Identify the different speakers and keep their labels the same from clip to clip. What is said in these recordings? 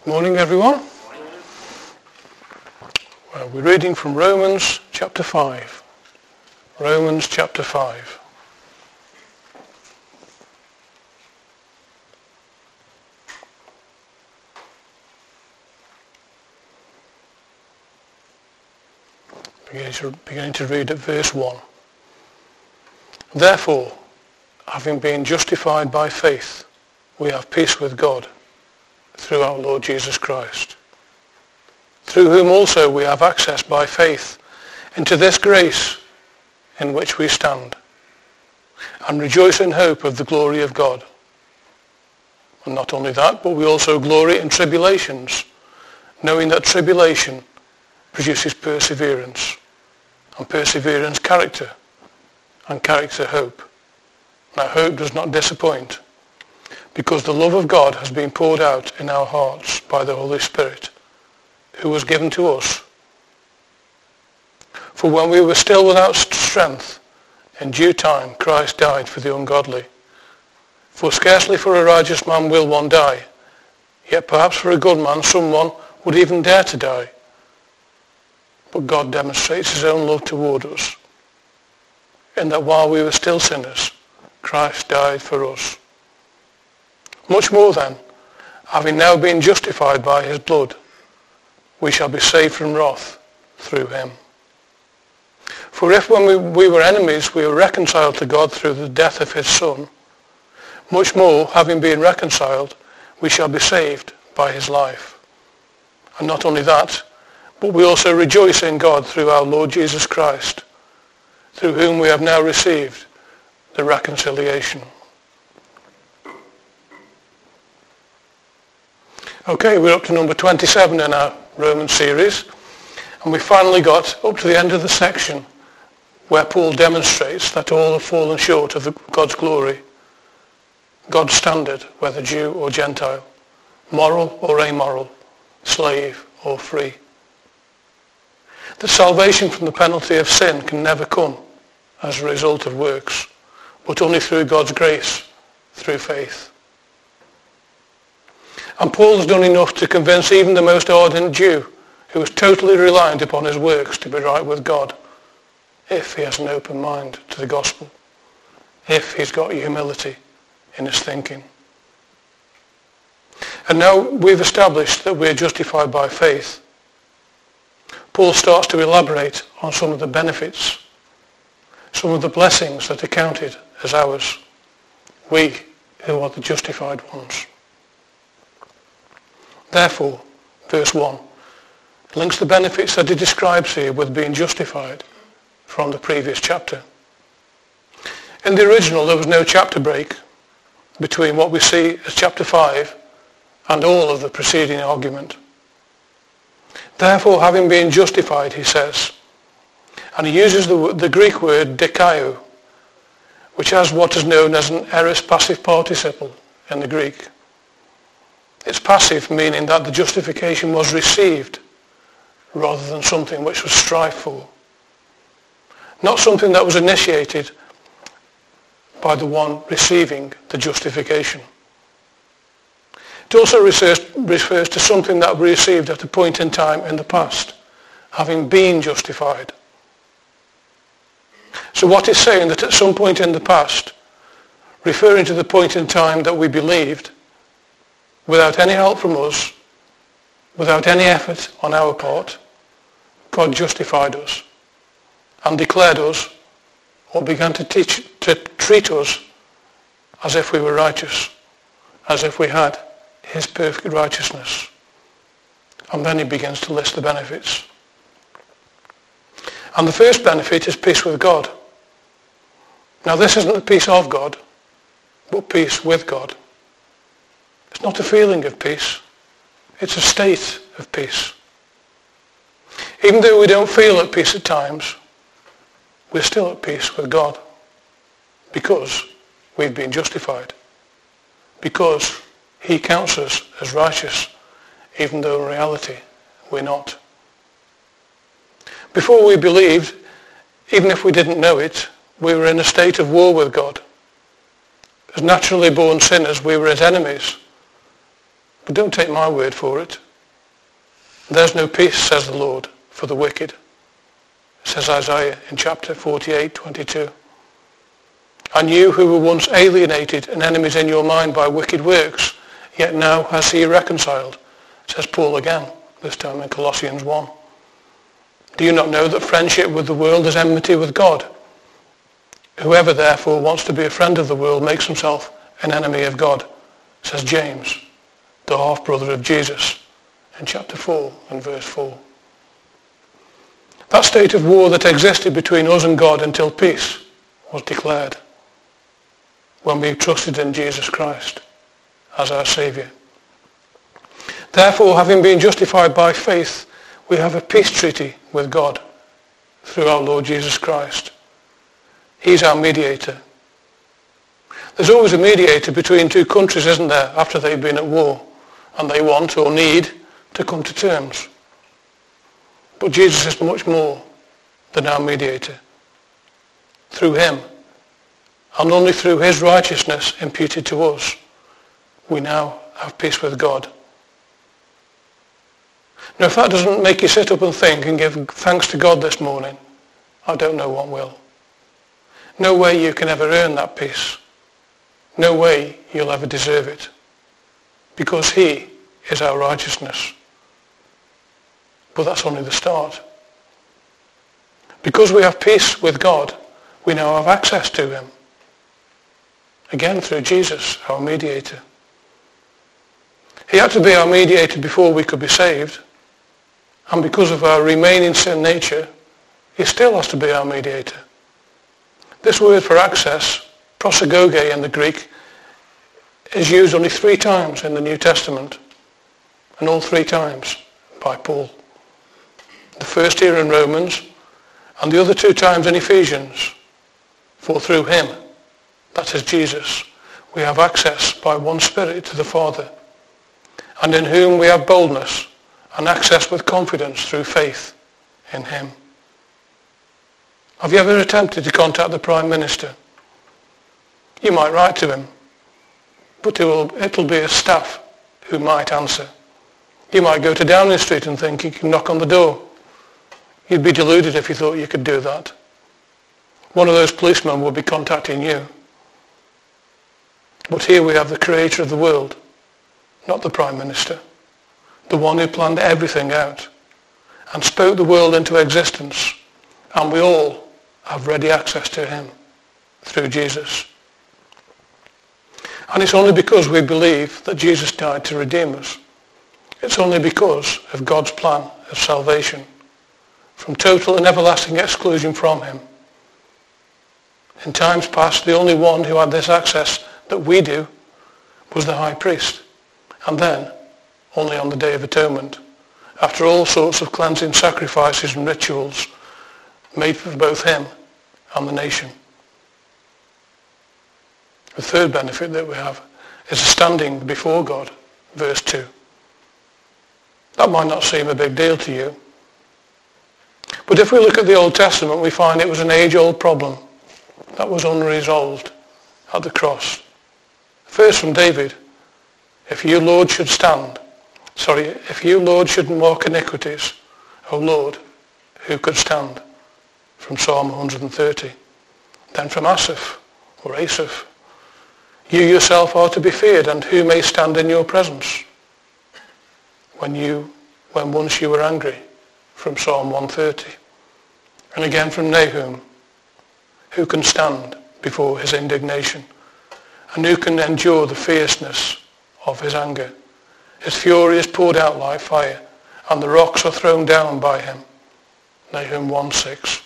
Speaker 1: Morning, everyone. Well, we're reading from Romans chapter 5. Romans chapter 5. Beginning to read at verse 1. Therefore, having been justified by faith, we have peace with God through our Lord Jesus Christ, through whom also we have access by faith into this grace in which we stand, and rejoice in hope of the glory of God. And not only that, but we also glory in tribulations, knowing that tribulation produces perseverance, and perseverance character, and character hope. Now hope does not disappoint, because the love of God has been poured out in our hearts by the Holy Spirit, who was given to us. For when we were still without strength, in due time Christ died for the ungodly. For scarcely for a righteous man will one die, yet perhaps for a good man someone would even dare to die. But God demonstrates his own love toward us, in that while we were still sinners, Christ died for us. Much more then, having now been justified by his blood, we shall be saved from wrath through him. For if when we were enemies we were reconciled to God through the death of his Son, much more, having been reconciled, we shall be saved by his life. And not only that, but we also rejoice in God through our Lord Jesus Christ, through whom we have now received the reconciliation. Okay, we're up to number 27 in our Roman series, and we finally got up to the end of the section where Paul demonstrates that all have fallen short of God's glory, God's standard, whether Jew or Gentile, moral or amoral, slave or free. That salvation from the penalty of sin can never come as a result of works, but only through God's grace, through faith. And Paul has done enough to convince even the most ardent Jew, who is totally reliant upon his works to be right with God, if he has an open mind to the gospel, if he's got humility in his thinking. And now we've established that we're justified by faith, Paul starts to elaborate on some of the benefits, some of the blessings that are counted as ours, we who are the justified ones. Therefore, verse 1 links the benefits that he describes here with being justified from the previous chapter. In the original, there was no chapter break between what we see as chapter 5 and all of the preceding argument. Therefore, having been justified, he says, and he uses the Greek word dikaio, which has what is known as an aorist passive participle in the Greek. It's passive, meaning that the justification was received rather than something which was strived for. Not something that was initiated by the one receiving the justification. It also refers to something that we received at a point in time in the past, having been justified. So what it's saying that at some point in the past, referring to the point in time that we believed, without any help from us, without any effort on our part, God justified us and declared us, or began to treat us as if we were righteous, as if we had his perfect righteousness. And then he begins to list the benefits. And the first benefit is peace with God. Now this isn't the peace of God, but peace with God. It's not a feeling of peace, it's a state of peace. Even though we don't feel at peace at times, we're still at peace with God because we've been justified, because he counts us as righteous, even though in reality we're not. Before we believed, even if we didn't know it, we were in a state of war with God. As naturally born sinners, we were his enemies. But don't take my word for it. There's no peace, says the Lord, for the wicked, says Isaiah in chapter 48:22. And you who were once alienated and enemies in your mind by wicked works, yet now has he reconciled, says Paul again, this time in Colossians 1. Do you not know that friendship with the world is enmity with God? Whoever therefore wants to be a friend of the world makes himself an enemy of God, says James, the half-brother of Jesus, in chapter 4 and verse 4. That state of war that existed between us and God until peace was declared when we trusted in Jesus Christ as our Saviour. Therefore, having been justified by faith, we have a peace treaty with God through our Lord Jesus Christ. He's our mediator. There's always a mediator between two countries, isn't there, after they've been at war and they want or need to come to terms. But Jesus is much more than our mediator. Through him, and only through his righteousness imputed to us, we now have peace with God. Now, if that doesn't make you sit up and think and give thanks to God this morning, I don't know what will. No way you can ever earn that peace. No way you'll ever deserve it. Because he is our righteousness. But that's only the start. Because we have peace with God, we now have access to him. Again, through Jesus, our mediator. He had to be our mediator before we could be saved. And because of our remaining sin nature, he still has to be our mediator. This word for access, prosagoge in the Greek, is used only 3 times in the New Testament. And all 3 times by Paul. The first here in Romans, and the other 2 times in Ephesians. For through him, that is Jesus, we have access by one Spirit to the Father, and in whom we have boldness and access with confidence through faith in him. Have you ever attempted to contact the Prime Minister? You might write to him, but it'll be a staff who might answer. You might go to Downing Street and think you can knock on the door. You'd be deluded if you thought you could do that. One of those policemen would be contacting you. But here we have the creator of the world, not the Prime Minister, the one who planned everything out and spoke the world into existence, and we all have ready access to him through Jesus. And it's only because we believe that Jesus died to redeem us. It's only because of God's plan of salvation from total and everlasting exclusion from him. In times past, the only one who had this access that we do was the high priest, and then only on the Day of Atonement, after all sorts of cleansing sacrifices and rituals made for both him and the nation. The third benefit that we have is a standing before God, verse 2. That might not seem a big deal to you, but if we look at the Old Testament, we find it was an age-old problem that was unresolved at the cross. First from David, if you, Lord, should mark iniquities, O Lord, who could stand? From Psalm 130. Then from Asaph, you yourself are to be feared, and who may stand in your presence? When once you were angry, from Psalm 130. And again from Nahum, who can stand before his indignation? And who can endure the fierceness of his anger? His fury is poured out like fire, and the rocks are thrown down by him. Nahum 1:6.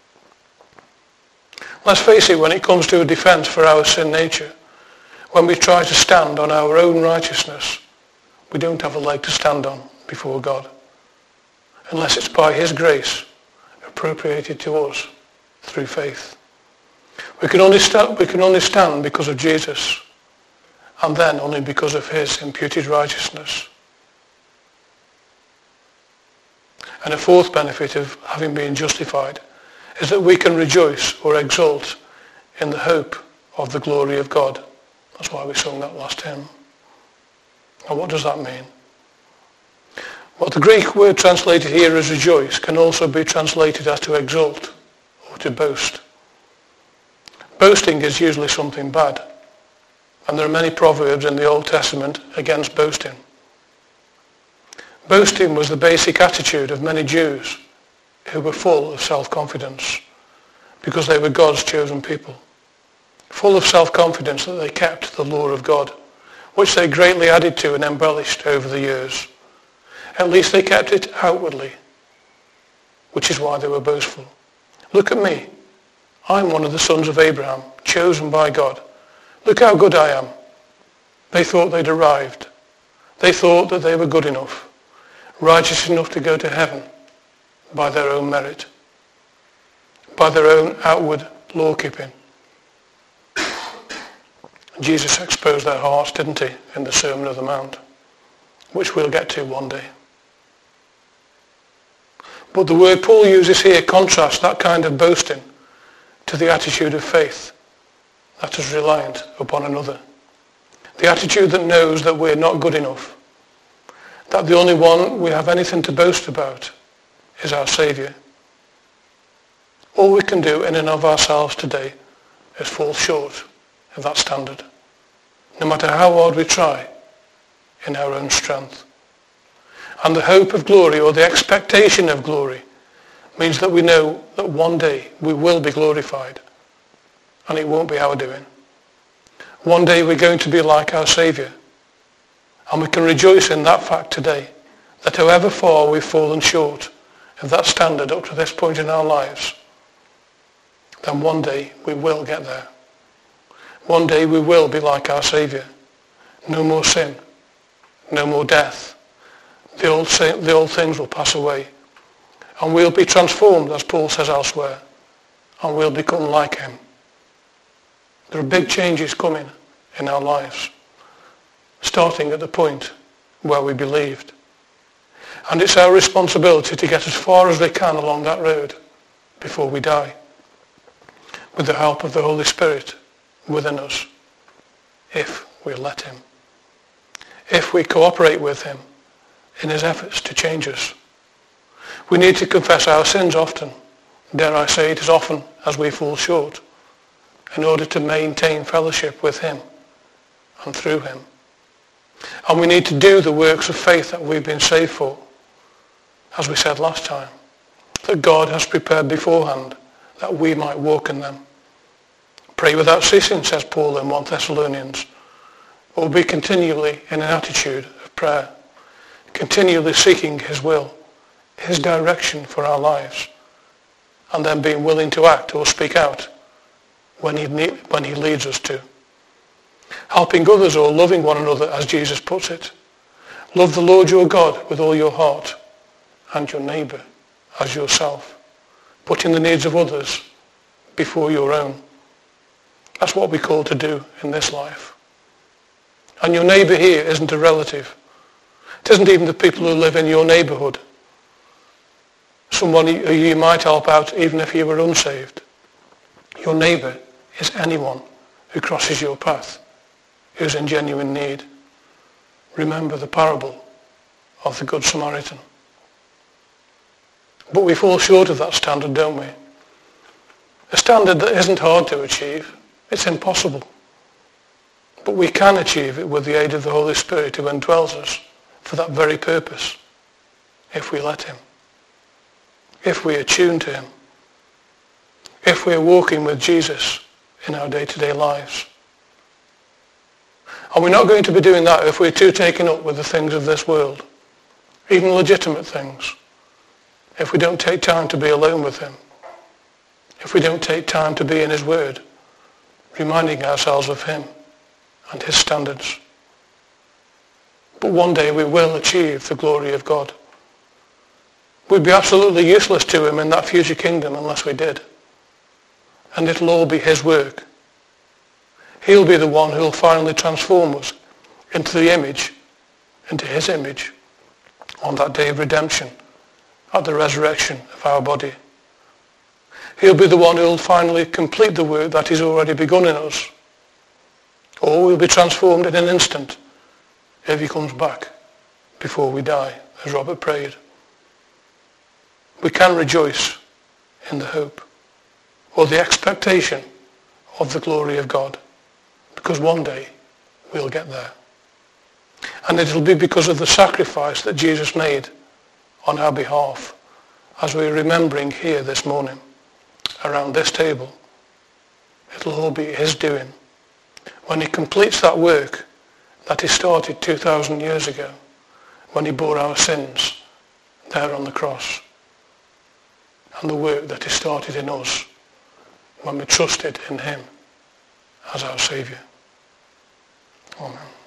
Speaker 1: Let's face it, when it comes to a defense for our sin nature, when we try to stand on our own righteousness, we don't have a leg to stand on before God, unless it's by his grace appropriated to us through faith. We can only stand because of Jesus, and then only because of his imputed righteousness. And a fourth benefit of having been justified is that we can rejoice or exult in the hope of the glory of God. That's why we sung that last hymn. Now what does that mean? Well, the Greek word translated here as rejoice can also be translated as to exult or to boast. Boasting is usually something bad, and there are many proverbs in the Old Testament against boasting. Boasting was the basic attitude of many Jews who were full of self-confidence because they were God's chosen people. Full of self-confidence that they kept the law of God, which they greatly added to and embellished over the years. At least they kept it outwardly, which is why they were boastful. Look at me. I'm one of the sons of Abraham, chosen by God. Look how good I am. They thought they'd arrived. They thought that they were good enough, righteous enough to go to heaven by their own merit, by their own outward law-keeping. Jesus exposed their hearts, didn't he, in the Sermon on the Mount, which we'll get to one day. But the word Paul uses here contrasts that kind of boasting to the attitude of faith that is reliant upon another. The attitude that knows that we're not good enough, that the only one we have anything to boast about is our Saviour. All we can do in and of ourselves today is fall short of that standard, no matter how hard we try in our own strength. And the hope of glory, or the expectation of glory, means that we know that one day we will be glorified, and it won't be our doing. One day we're going to be like our Saviour, and we can rejoice in that fact today, that however far we've fallen short of that standard up to this point in our lives, then one day we will get there. One day we will be like our Saviour. No more sin, no more death. The old things will pass away, and we'll be transformed, as Paul says elsewhere, and we'll become like him. There are big changes coming in our lives, starting at the point where we believed. And it's our responsibility to get as far as we can along that road before we die, with the help of the Holy Spirit within us, if we let him, if we cooperate with him in his efforts to change us. We need to confess our sins often, dare I say it, as often as we fall short, in order to maintain fellowship with him and through him. And we need to do the works of faith that we've been saved for, as we said last time, that God has prepared beforehand that we might walk in them. Pray without ceasing, says Paul in 1 Thessalonians. We'll be continually in an attitude of prayer, continually seeking his will, his direction for our lives, and then being willing to act or speak out when he leads us to. Helping others, or loving one another, as Jesus puts it. Love the Lord your God with all your heart, and your neighbour as yourself, putting the needs of others before your own. That's what we're called to do in this life. And your neighbour here isn't a relative. It isn't even the people who live in your neighbourhood. Someone who you might help out even if you were unsaved. Your neighbour is anyone who crosses your path, who's in genuine need. Remember the parable of the Good Samaritan. But we fall short of that standard, don't we? A standard that isn't hard to achieve. It's impossible. But we can achieve it with the aid of the Holy Spirit who indwells us for that very purpose, if we let him, if we attune to him, if we're walking with Jesus in our day-to-day lives. And we're not going to be doing that if we're too taken up with the things of this world, even legitimate things, if we don't take time to be alone with him, if we don't take time to be in his word, reminding ourselves of him and his standards. But one day we will achieve the glory of God. We'd be absolutely useless to him in that future kingdom unless we did. And it'll all be his work. He'll be the one who'll finally transform us into the image, into his image, on that day of redemption, at the resurrection of our body. He'll be the one who'll finally complete the work that he's already begun in us. Or we'll be transformed in an instant if he comes back before we die, as Robert prayed. We can rejoice in the hope or the expectation of the glory of God, because one day we'll get there. And it'll be because of the sacrifice that Jesus made on our behalf, as we're remembering here this morning around this table. It'll all be his doing when he completes that work that he started 2,000 years ago, when he bore our sins there on the cross, and the work that he started in us when we trusted in him as our Saviour. Amen.